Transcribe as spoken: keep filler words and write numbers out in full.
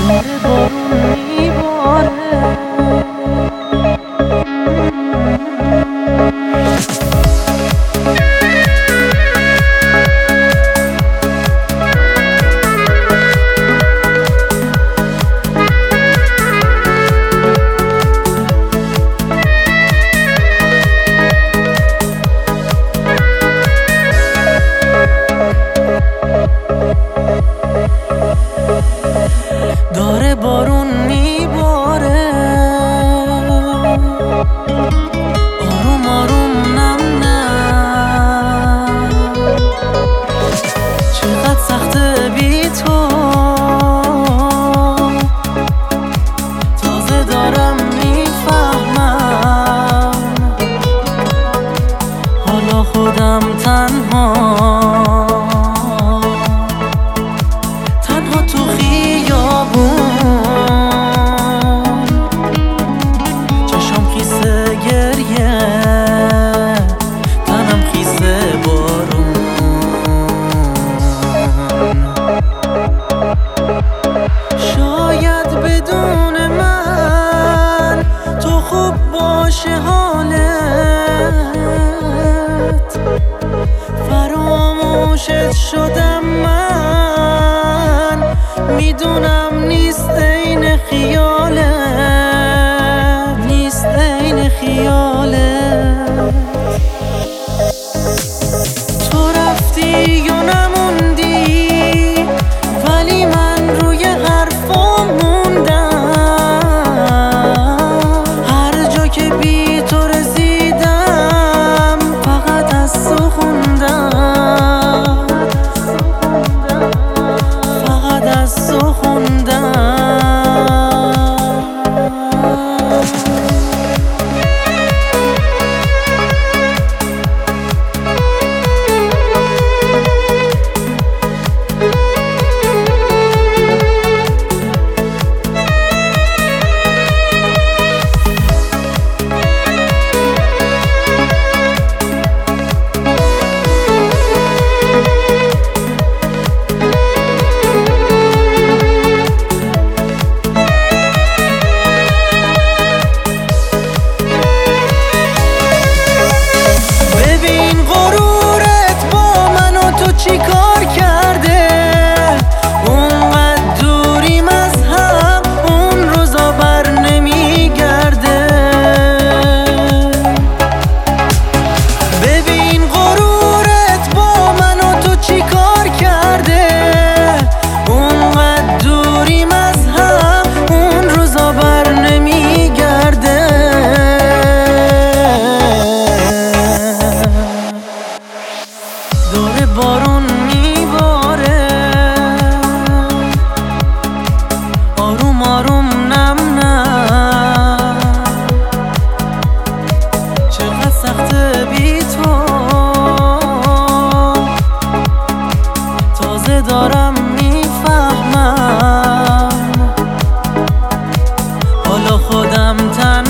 داره بارون میباره، آروم آروم نم نم. چقدر سخته بی تو، تازه دارم میفهمم حالا خودم تنها تنها تو خیابون، چشام خیسه گریه، تنم خیسه بارون. شاید بدون من تو خوب باشه حالت، فراموشت شدم من، میدونم نیست عین خیالت، نیست عین خیالت. تو رفتی یا نموندی، ولی من روی حرفام موندم. هر جا که بی تو رسیدم فقط از تو خوندم، فقط از تو خوندم. چی کار کرده اونقدر دوریم از هم، اون روزا بر نمیگرده. ببین غرورت با من و تو چی کار کرده، اونقدر دوریم از هم، اون روزا بر نمیگرده. داره بارون میباره، آروم آروم نم نم. چقدر سخته بی تو، تازه دارم میفهمم حالا خودم تنها